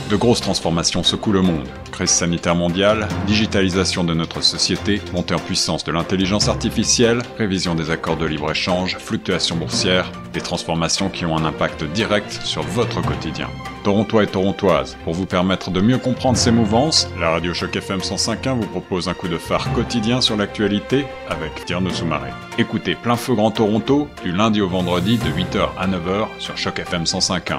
De grosses transformations secouent le monde. Crise sanitaire mondiale, digitalisation de notre société, montée en puissance de l'intelligence artificielle, révision des accords de libre-échange, fluctuations boursières, des transformations qui ont un impact direct sur votre quotidien. Torontois et Torontoises, pour vous permettre de mieux comprendre ces mouvances, la radio Choc FM 105.1 vous propose un coup de phare quotidien sur l'actualité avec Tierno Soumaré. Écoutez Plein Feu Grand Toronto du lundi au vendredi de 8h à 9h sur Choc FM 105.1.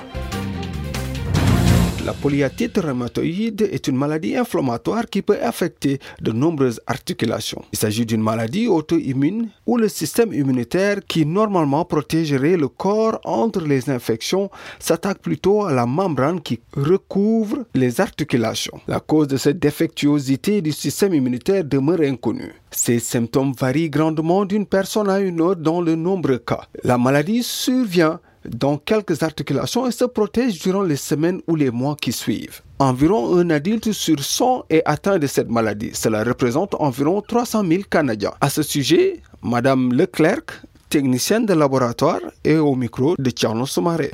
La polyarthrite rhumatoïde est une maladie inflammatoire qui peut affecter de nombreuses articulations. Il s'agit d'une maladie auto-immune où le système immunitaire qui normalement protégerait le corps entre les infections s'attaque plutôt à la membrane qui recouvre les articulations. La cause de cette défectuosité du système immunitaire demeure inconnue. Ces symptômes varient grandement d'une personne à une autre dans de nombreux cas. La maladie survient dans quelques articulations et se protège durant les semaines ou les mois qui suivent. Environ un adulte sur 100 est atteint de cette maladie. Cela représente environ 300 000 Canadiens. À ce sujet, Madame Leclerc, technicienne de laboratoire, est au micro de Tierno Soumaré.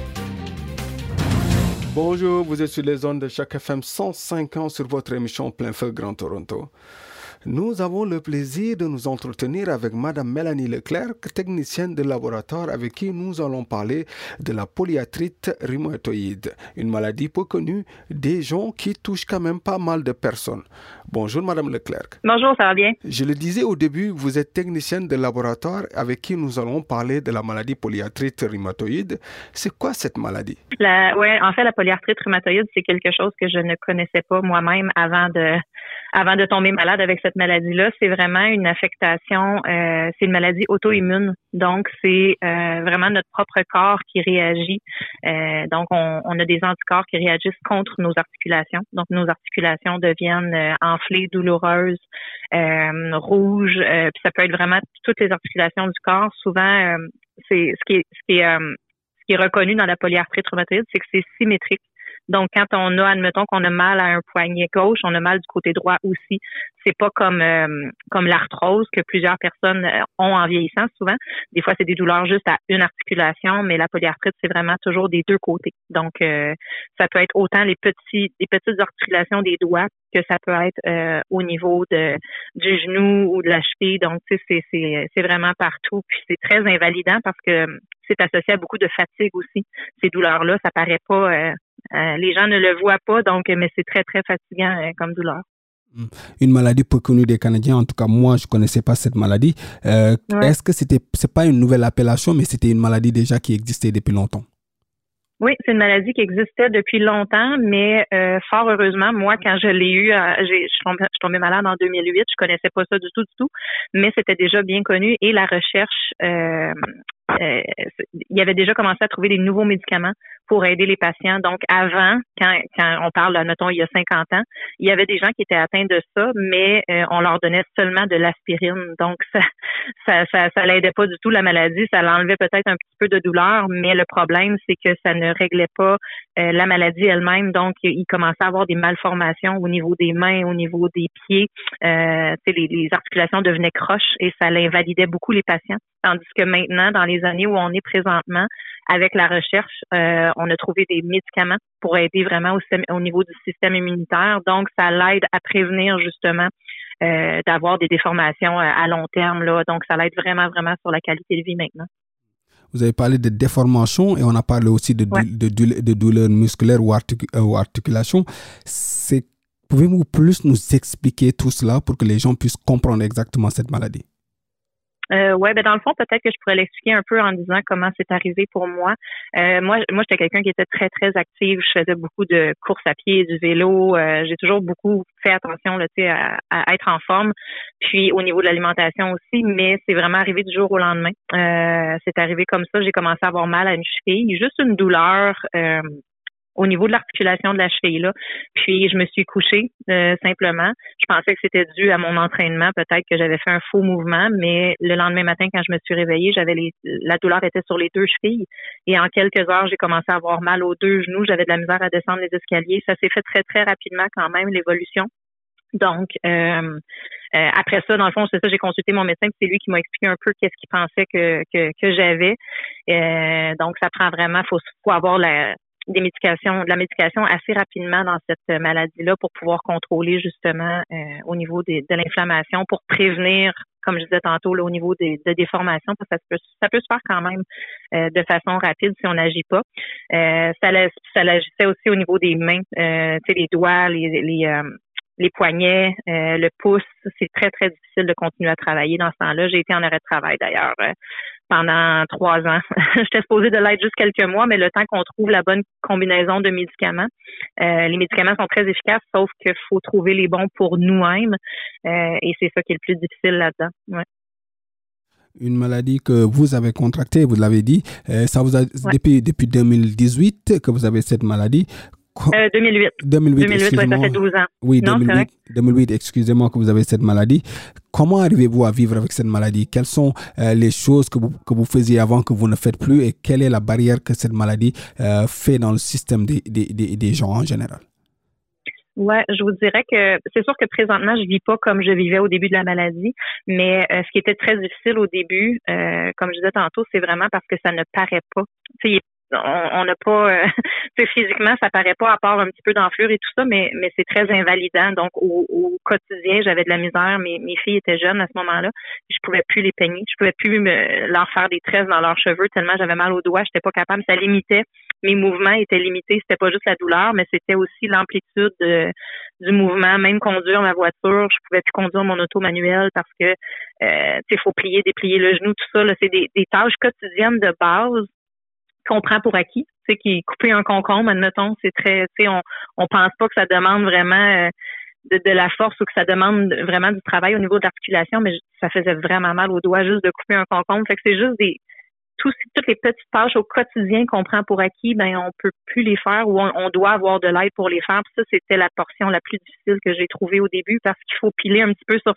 Bonjour, vous êtes sur les ondes de Choc FM 105.1 sur votre émission Plein Feu Grand Toronto. Nous avons le plaisir de nous entretenir avec Madame Mélanie Leclerc, technicienne de laboratoire avec qui nous allons parler de la polyarthrite rhumatoïde, une maladie peu connue des gens qui touche quand même pas mal de personnes. Bonjour Madame Leclerc. Bonjour, ça va bien? Je le disais au début, vous êtes technicienne de laboratoire avec qui nous allons parler de la maladie polyarthrite rhumatoïde. C'est quoi cette maladie? En fait, la polyarthrite rhumatoïde, c'est quelque chose que je ne connaissais pas moi-même avant de tomber malade avec cette maladie-là. C'est vraiment une affectation, c'est une maladie auto-immune. Donc, c'est vraiment notre propre corps qui réagit. Donc, on a des anticorps qui réagissent contre nos articulations. Donc, nos articulations deviennent enflées, douloureuses, rouges. Puis ça peut être vraiment toutes les articulations du corps. Souvent, c'est ce qui est reconnu dans la polyarthrite rhumatoïde, c'est que c'est symétrique. Donc, quand admettons qu'on a mal à un poignet gauche, on a mal du côté droit aussi. C'est pas comme l'arthrose que plusieurs personnes ont en vieillissant souvent. Des fois, c'est des douleurs juste à une articulation, mais la polyarthrite, c'est vraiment toujours des deux côtés. Donc, ça peut être autant les petites articulations des doigts que ça peut être au niveau du genou ou de la cheville. Donc, tu sais, c'est vraiment partout. Puis, c'est très invalidant parce que c'est associé à beaucoup de fatigue aussi. Ces douleurs-là, ça paraît pas... les gens ne le voient pas, donc, mais c'est très, très fatigant comme douleur. Une maladie peu connue des Canadiens, en tout cas, moi, je connaissais pas cette maladie. Ouais. Est-ce que c'est pas une nouvelle appellation, mais c'était une maladie déjà qui existait depuis longtemps? Oui, c'est une maladie qui existait depuis longtemps, mais fort heureusement, moi, quand je l'ai eu, je suis tombée malade en 2008, je connaissais pas ça du tout, mais c'était déjà bien connu et la recherche, il avait déjà commencé à trouver des nouveaux médicaments pour aider les patients. Donc, avant, quand on parle, admettons, il y a 50 ans, il y avait des gens qui étaient atteints de ça, mais on leur donnait seulement de l'aspirine. Donc, ça l'aidait pas du tout, la maladie. Ça l'enlevait peut-être un petit peu de douleur, mais le problème, c'est que ça ne réglait pas la maladie elle-même. Donc, il commençait à avoir des malformations au niveau des mains, au niveau des pieds. Les articulations devenaient croches et ça l'invalidait beaucoup les patients. Tandis que maintenant, dans les années où on est présentement, avec la recherche, on a trouvé des médicaments pour aider vraiment au niveau du système immunitaire. Donc, ça l'aide à prévenir justement d'avoir des déformations à long terme, là. Donc, ça l'aide vraiment, vraiment sur la qualité de vie maintenant. Vous avez parlé de déformation et on a parlé aussi de douleurs musculaires ou articulations. Pouvez-vous plus nous expliquer tout cela pour que les gens puissent comprendre exactement cette maladie? Dans le fond, peut-être que je pourrais l'expliquer un peu en disant comment c'est arrivé pour moi. Moi, j'étais quelqu'un qui était très, très active. Je faisais beaucoup de courses à pied, du vélo. J'ai toujours beaucoup fait attention là, à être en forme. Puis au niveau de l'alimentation aussi, mais c'est vraiment arrivé du jour au lendemain. C'est arrivé comme ça. J'ai commencé à avoir mal à une cheville, juste une douleur. Au niveau de l'articulation de la cheville là. Puis je me suis couchée simplement. Je pensais que c'était dû à mon entraînement, peut-être que j'avais fait un faux mouvement, mais le lendemain matin quand je me suis réveillée, la douleur était sur les deux chevilles et en quelques heures, j'ai commencé à avoir mal aux deux genoux, j'avais de la misère à descendre les escaliers. Ça s'est fait très très rapidement quand même l'évolution. Donc, après ça, dans le fond, c'est ça, j'ai consulté mon médecin, c'est lui qui m'a expliqué un peu qu'est-ce qu'il pensait que j'avais. Donc, ça prend vraiment, faut avoir de la médication assez rapidement dans cette maladie-là pour pouvoir contrôler justement au niveau de l'inflammation, pour prévenir, comme je disais tantôt, là, au niveau de déformations, parce que ça peut se faire quand même de façon rapide si on n'agit pas. Ça l'agissait aussi au niveau des mains, les doigts, les poignets, le pouce. C'est très, très difficile de continuer à travailler dans ce temps-là. J'ai été en arrêt de travail d'ailleurs pendant 3 ans. J'étais supposée de l'être juste quelques mois, mais le temps qu'on trouve la bonne combinaison de médicaments, les médicaments sont très efficaces, sauf qu'il faut trouver les bons pour nous-mêmes, et c'est ça qui est le plus difficile là-dedans. Ouais. Une maladie que vous avez contractée, vous l'avez dit, ça vous a depuis 2018 que vous avez cette maladie. 2008. 2008, ouais, ça fait 12 ans. Oui, non, 2008, excusez-moi, que vous avez cette maladie. Comment arrivez-vous à vivre avec cette maladie? Quelles sont les choses que vous faisiez avant que vous ne faites plus, et quelle est la barrière que cette maladie fait dans le système des gens en général? Ouais, je vous dirais que c'est sûr que présentement, je vis pas comme je vivais au début de la maladie, mais ce qui était très difficile au début, comme je disais tantôt, c'est vraiment parce que ça ne paraît pas. Tu sais, on n'a pas, physiquement, ça paraît pas, à part un petit peu d'enflure et tout ça, mais c'est très invalidant. Donc, au quotidien, j'avais de la misère. Mes filles étaient jeunes à ce moment-là. Je pouvais plus les peigner. Je pouvais plus leur faire des tresses dans leurs cheveux tellement j'avais mal aux doigts. J'étais pas capable. Ça limitait. Mes mouvements étaient limités. C'était pas juste la douleur, mais c'était aussi l'amplitude du mouvement. Même conduire ma voiture, je pouvais plus conduire mon auto manuel parce que, faut plier, déplier le genou, tout ça. Là, c'est des tâches quotidiennes de base qu'on prend pour acquis, tu sais, qui est coupé un concombre, admettons, c'est très, tu sais, on pense pas que ça demande vraiment de la force ou que ça demande vraiment du travail au niveau de l'articulation, mais ça faisait vraiment mal aux doigts juste de couper un concombre. Fait que c'est juste toutes les petites tâches au quotidien qu'on prend pour acquis, ben on peut plus les faire, ou on doit avoir de l'aide pour les faire. Puis ça, c'était la portion la plus difficile que j'ai trouvée au début, parce qu'il faut piler un petit peu sur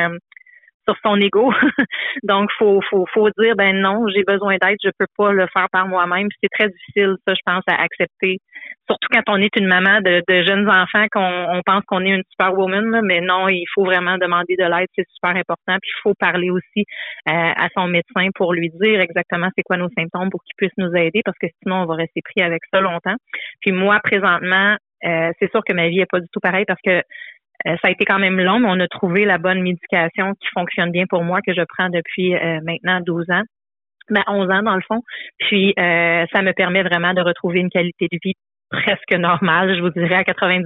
son ego. Donc, faut dire, ben non, j'ai besoin d'aide, je peux pas le faire par moi-même. C'est très difficile, ça, je pense, à accepter. Surtout quand on est une maman de jeunes enfants, qu'on pense qu'on est une superwoman, là, mais non, il faut vraiment demander de l'aide, c'est super important. Puis il faut parler aussi à son médecin pour lui dire exactement c'est quoi nos symptômes pour qu'il puisse nous aider, parce que sinon on va rester pris avec ça longtemps. Puis moi, présentement, c'est sûr que ma vie est pas du tout pareille, parce que ça a été quand même long, mais on a trouvé la bonne médication qui fonctionne bien pour moi, que je prends depuis maintenant 12 ans. 11 ans dans le fond. Puis ça me permet vraiment de retrouver une qualité de vie presque normale, je vous dirais à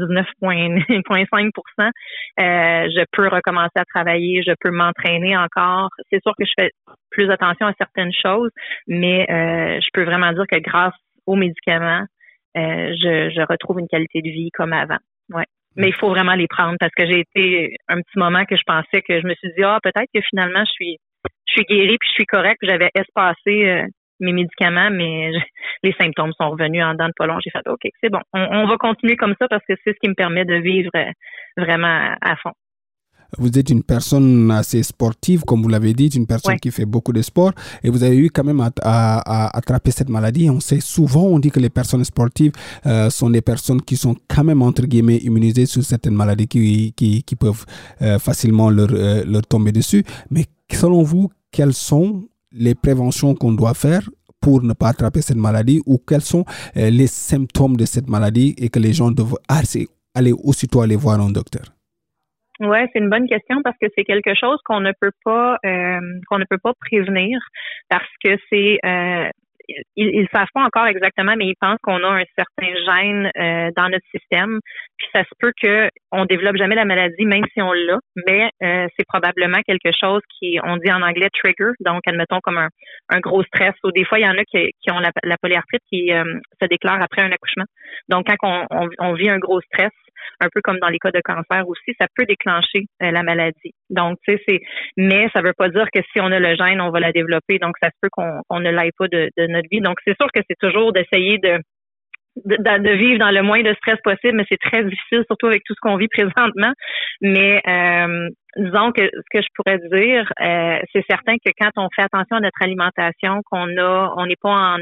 99,5%. Je peux recommencer à travailler, je peux m'entraîner encore. C'est sûr que je fais plus attention à certaines choses, mais je peux vraiment dire que grâce aux médicaments, je retrouve une qualité de vie comme avant. Ouais. Mais il faut vraiment les prendre, parce que j'ai été un petit moment que je pensais que je me suis dit, peut-être que finalement je suis guérie puis je suis correcte. J'avais espacé mes médicaments, mais les symptômes sont revenus en dedans de pas long. J'ai fait, OK, c'est bon. On va continuer comme ça, parce que c'est ce qui me permet de vivre vraiment à fond. Vous êtes une personne assez sportive, comme vous l'avez dit, une personne qui fait beaucoup de sport, et vous avez eu quand même à attraper cette maladie. On sait souvent, on dit que les personnes sportives sont des personnes qui sont quand même, entre guillemets, immunisées sur certaines maladies qui peuvent facilement leur tomber dessus. Mais selon vous, quelles sont les préventions qu'on doit faire pour ne pas attraper cette maladie, ou quels sont les symptômes de cette maladie, et que les gens doivent aller aussitôt aller voir un docteur? Ouais, c'est une bonne question, parce que c'est quelque chose qu'on ne peut pas prévenir, parce que c'est ils savent pas encore exactement, mais ils pensent qu'on a un certain gène dans notre système, puis ça se peut que on développe jamais la maladie, même si on l'a, mais c'est probablement quelque chose on dit en anglais trigger, donc admettons comme un gros stress, ou des fois il y en a qui ont la polyarthrite qui se déclare après un accouchement. Donc quand on vit un gros stress, un peu comme dans les cas de cancer aussi, ça peut déclencher la maladie. Donc, tu sais, mais ça veut pas dire que si on a le gène, on va la développer. Donc, ça se peut qu'on ne l'aille pas de notre vie. Donc, c'est sûr que c'est toujours d'essayer de vivre dans le moins de stress possible, mais c'est très difficile, surtout avec tout ce qu'on vit présentement. Mais disons que ce que je pourrais dire, c'est certain que quand on fait attention à notre alimentation, on n'est pas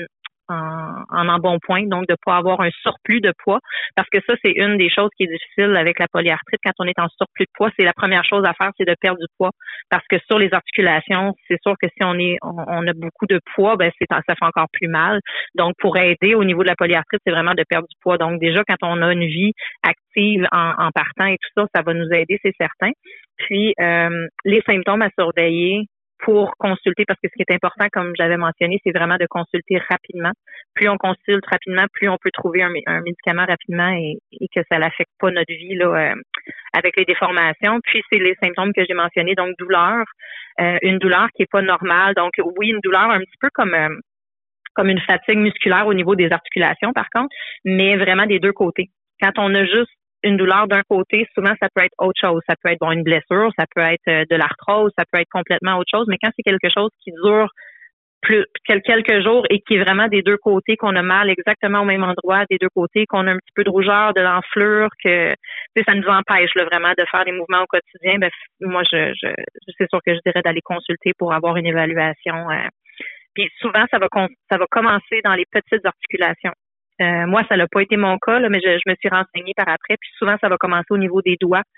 en embonpoint, donc de pas avoir un surplus de poids, parce que ça, c'est une des choses qui est difficile avec la polyarthrite. Quand on est en surplus de poids, c'est la première chose à faire, c'est de perdre du poids, parce que sur les articulations, c'est sûr que si on a beaucoup de poids, ben ça fait encore plus mal. Donc, pour aider au niveau de la polyarthrite, c'est vraiment de perdre du poids. Donc, déjà, quand on a une vie active en partant et tout ça, ça va nous aider, c'est certain. Puis, les symptômes à surveiller pour consulter, parce que ce qui est important, comme j'avais mentionné, c'est vraiment de consulter rapidement. Plus on consulte rapidement, plus on peut trouver un médicament rapidement et que ça n'affecte pas notre vie là, avec les déformations. Puis, c'est les symptômes que j'ai mentionnés, donc douleur, une douleur qui est pas normale. Donc, oui, une douleur un petit peu comme une fatigue musculaire au niveau des articulations, par contre, mais vraiment des deux côtés. Quand on a juste une douleur d'un côté, souvent, ça peut être autre chose. Ça peut être une blessure, ça peut être de l'arthrose, ça peut être complètement autre chose. Mais quand c'est quelque chose qui dure quelques jours et qui est vraiment des deux côtés, qu'on a mal exactement au même endroit, des deux côtés, qu'on a un petit peu de rougeur, de l'enflure, que ça nous empêche là, vraiment de faire des mouvements au quotidien, ben moi, c'est sûr que je dirais d'aller consulter pour avoir une évaluation. Puis souvent, ça va commencer dans les petites articulations. Moi, ça n'a pas été mon cas, là, mais je me suis renseignée par après. Puis souvent, ça va commencer au niveau des doigts,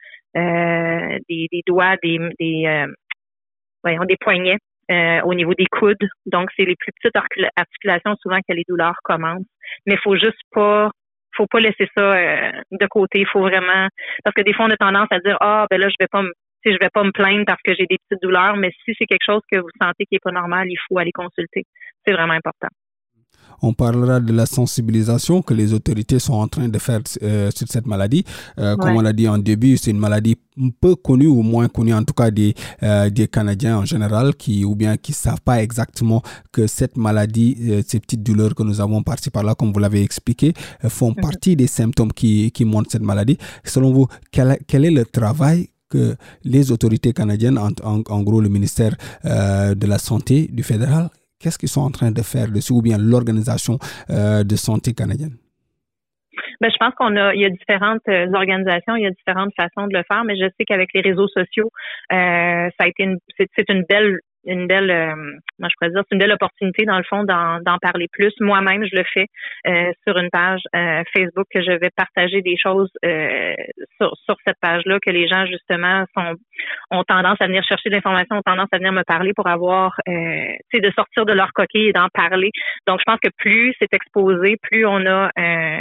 des doigts, des poignets, au niveau des coudes. Donc, c'est les plus petites articulations souvent que les douleurs commencent. Mais faut pas laisser ça de côté. Il faut vraiment, parce que des fois, on a tendance à dire ben là, je vais pas me plaindre parce que j'ai des petites douleurs. Mais si c'est quelque chose que vous sentez qui est pas normal, il faut aller consulter. C'est vraiment important. On parlera de la sensibilisation que les autorités sont en train de faire sur cette maladie. Comme on l'a dit en début, c'est une maladie peu connue ou moins connue, en tout cas des Canadiens en général, qui savent pas exactement que cette maladie, ces petites douleurs que nous avons par-ci par-là, comme vous l'avez expliqué, font partie des symptômes qui montrent cette maladie. Selon vous, quel est le travail que les autorités canadiennes, en gros le ministère de la Santé du fédéral, qu'est-ce qu'ils sont en train de faire dessus, ou bien l'organisation de santé canadienne? Ben, je pense il y a différentes organisations, il y a différentes façons de le faire, mais je sais qu'avec les réseaux sociaux, ça a été c'est une belle moi je pourrais dire, c'est une belle opportunité dans le fond d'en parler plus. Moi-même, je le fais sur une page Facebook, que je vais partager des choses sur cette page-là, que les gens justement ont tendance à venir chercher de l'information, ont tendance à venir me parler pour avoir de sortir de leur coquille et d'en parler. Donc je pense que plus c'est exposé, plus on a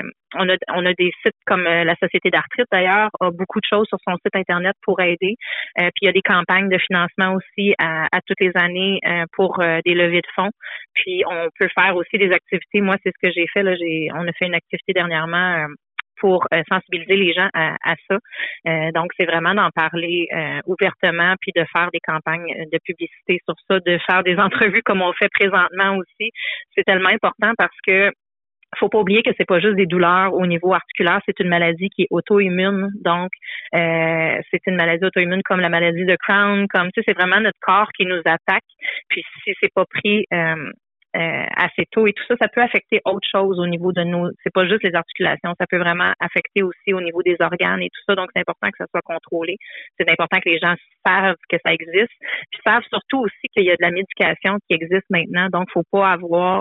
des sites comme la Société d'arthrite, d'ailleurs, a beaucoup de choses sur son site Internet pour aider. Puis il y a des campagnes de financement aussi à toutes les années pour des levées de fonds. Puis on peut faire aussi des activités. Moi, c'est ce que j'ai fait. Là, on a fait une activité dernièrement pour sensibiliser les gens à ça. Donc, c'est vraiment d'en parler ouvertement, puis de faire des campagnes de publicité sur ça, de faire des entrevues comme on fait présentement aussi. C'est tellement important parce que faut pas oublier que c'est pas juste des douleurs au niveau articulaire, c'est une maladie qui est auto-immune. Donc, c'est une maladie auto-immune comme la maladie de Crohn, c'est vraiment notre corps qui nous attaque. Puis si c'est pas pris assez tôt et tout ça, ça peut affecter autre chose au niveau de c'est pas juste les articulations, ça peut vraiment affecter aussi au niveau des organes et tout ça. Donc, c'est important que ça soit contrôlé. C'est important que les gens savent que ça existe. Puis savent surtout aussi qu'il y a de la médication qui existe maintenant. Donc, faut pas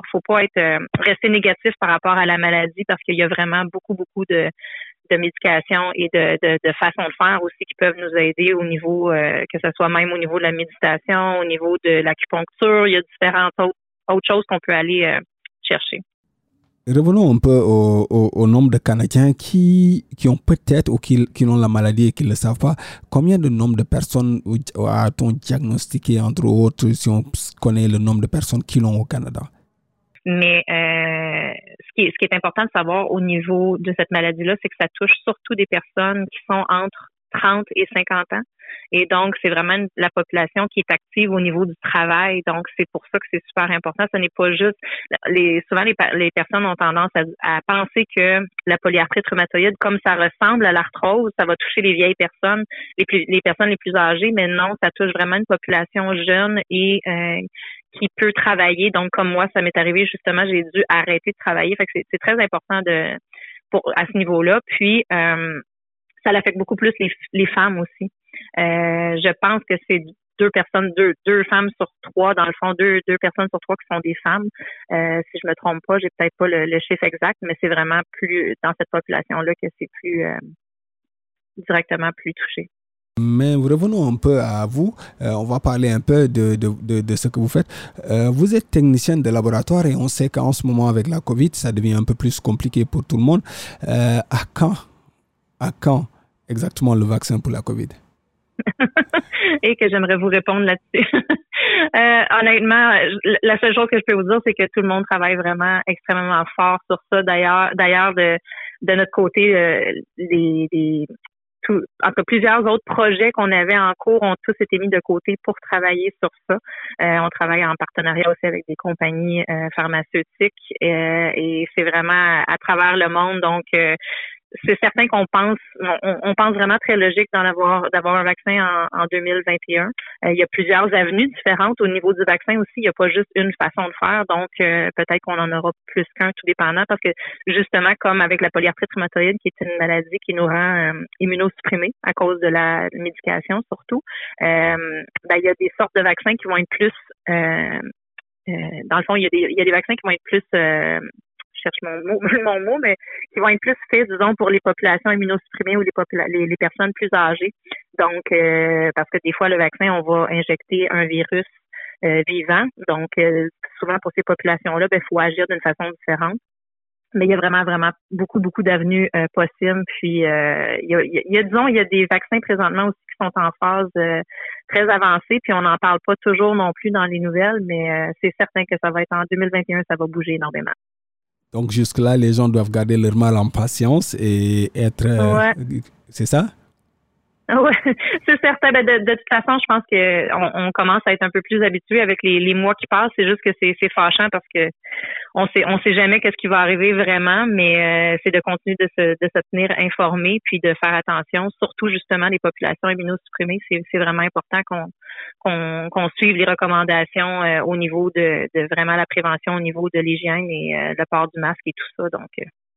rester négatif par rapport à la maladie, parce qu'il y a vraiment beaucoup de médication et de façons de faire aussi qui peuvent nous aider au niveau, que ce soit même au niveau de la méditation, au niveau de l'acupuncture. Il y a différentes autre chose qu'on peut aller chercher. Revenons un peu au nombre de Canadiens qui ont peut-être ou qui ont la maladie et qui ne le savent pas. Combien de nombre de personnes a-t-on diagnostiqué, entre autres, si on connaît le nombre de personnes qui l'ont au Canada? Mais ce qui est important de savoir au niveau de cette maladie-là, c'est que ça touche surtout des personnes qui sont entre 30 et 50 ans. Et donc, c'est vraiment la population qui est active au niveau du travail. Donc, c'est pour ça que c'est super important. Ce n'est pas juste... Souvent, les personnes ont tendance à penser que la polyarthrite rhumatoïde, comme ça ressemble à l'arthrose, ça va toucher les vieilles personnes, les personnes les plus âgées, mais non, ça touche vraiment une population jeune et qui peut travailler. Donc, comme moi, ça m'est arrivé justement, j'ai dû arrêter de travailler. Fait que c'est très important à ce niveau-là. Puis, ça affecte beaucoup plus les femmes aussi. Je pense que c'est deux femmes sur trois, dans le fond, deux personnes sur trois qui sont des femmes. Si je me trompe pas, j'ai peut-être pas le chiffre exact, mais c'est vraiment plus dans cette population-là que c'est plus directement plus touché. Mais revenons un peu à vous. On va parler un peu de ce que vous faites. Vous êtes technicienne de laboratoire et on sait qu'en ce moment, avec la COVID, ça devient un peu plus compliqué pour tout le monde. À quand exactement le vaccin pour la COVID? Et que j'aimerais vous répondre là-dessus. Honnêtement, la seule chose que je peux vous dire, c'est que tout le monde travaille vraiment extrêmement fort sur ça. D'ailleurs, de notre côté, en tout cas, plusieurs autres projets qu'on avait en cours ont tous été mis de côté pour travailler sur ça. On travaille en partenariat aussi avec des compagnies pharmaceutiques et c'est vraiment à travers le monde. Donc, c'est certain qu'on pense vraiment très logique d'avoir un vaccin en 2021. Il y a plusieurs avenues différentes au niveau du vaccin aussi. Il n'y a pas juste une façon de faire. Donc, peut-être qu'on en aura plus qu'un, tout dépendant, parce que justement, comme avec la polyarthrite rhumatoïde, qui est une maladie qui nous rend immunosupprimés à cause de la médication surtout, il y a des sortes de vaccins qui vont être plus dans le fond, il y a des vaccins qui vont être plus je cherche mon mot, mais qui vont être plus faits, disons, pour les populations immunosupprimées ou les personnes plus âgées. Donc, parce que des fois, le vaccin, on va injecter un virus vivant. Donc, souvent, pour ces populations-là, il faut agir d'une façon différente. Mais il y a vraiment, vraiment beaucoup d'avenues possibles. Puis, il y a des vaccins présentement aussi qui sont en phase très avancée. Puis, on n'en parle pas toujours non plus dans les nouvelles, mais c'est certain que ça va être en 2021, ça va bouger énormément. Donc, jusque-là, les gens doivent garder leur mal en patience et être... Ouais. C'est ça? Oui, c'est certain. De toute façon, je pense qu'on commence à être un peu plus habitué avec les mois qui passent. C'est juste que c'est fâchant parce que on sait jamais qu'est-ce qui va arriver vraiment, mais c'est de continuer de se tenir informé puis de faire attention, surtout justement les populations immunosupprimées. C'est vraiment important qu'on suive les recommandations au niveau de vraiment la prévention, au niveau de l'hygiène et le port du masque et tout ça. Donc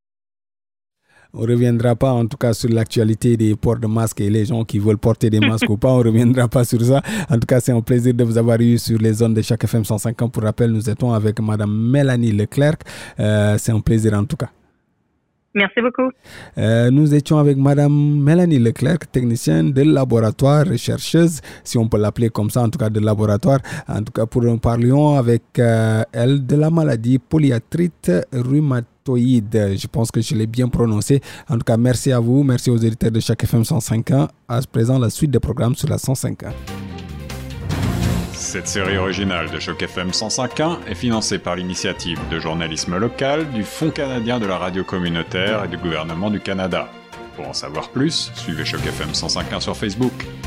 on ne reviendra pas en tout cas sur l'actualité des ports de masques et les gens qui veulent porter des masques ou pas. On ne reviendra pas sur ça. En tout cas, c'est un plaisir de vous avoir eu sur les ondes de Choc FM 105 ans. Pour rappel, nous étions avec Mme Mélanie Leclerc. C'est un plaisir en tout cas. Merci beaucoup. Nous étions avec Mme Mélanie Leclerc, technicienne de laboratoire, chercheuse, si on peut l'appeler comme ça, en tout cas de laboratoire. En tout cas, nous parlions avec elle de la maladie polyarthrite rhumatoïde. Je pense que je l'ai bien prononcé. En tout cas, merci à vous. Merci aux éditeurs de Choc FM 105 ans. À présent, la suite des programmes sur la 105 ans. Cette série originale de Choc FM 105.1 est financée par l'initiative de journalisme local du Fonds canadien de la radio communautaire et du gouvernement du Canada. Pour en savoir plus, suivez Choc FM 105.1 sur Facebook.